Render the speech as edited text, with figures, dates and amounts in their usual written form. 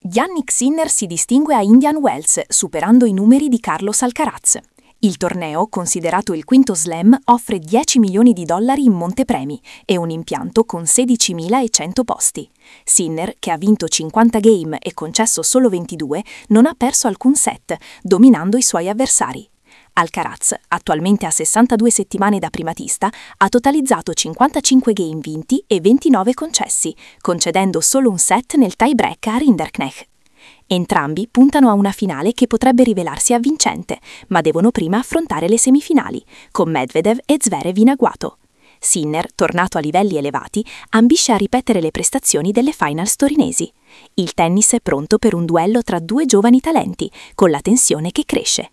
Jannik Sinner si distingue a Indian Wells, superando i numeri di Carlos Alcaraz. Il torneo, considerato il quinto slam, offre 10 milioni di dollari in montepremi e un impianto con 16.100 posti. Sinner, che ha vinto 50 game e concesso solo 22, non ha perso alcun set, dominando i suoi avversari. Alcaraz, attualmente a 62 settimane da primatista, ha totalizzato 55 game vinti e 29 concessi, concedendo solo un set nel tie-break a Rinderknecht. Entrambi puntano a una finale che potrebbe rivelarsi avvincente, ma devono prima affrontare le semifinali, con Medvedev e Zverev in agguato. Sinner, tornato a livelli elevati, ambisce a ripetere le prestazioni delle finals torinesi. Il tennis è pronto per un duello tra due giovani talenti, con la tensione che cresce.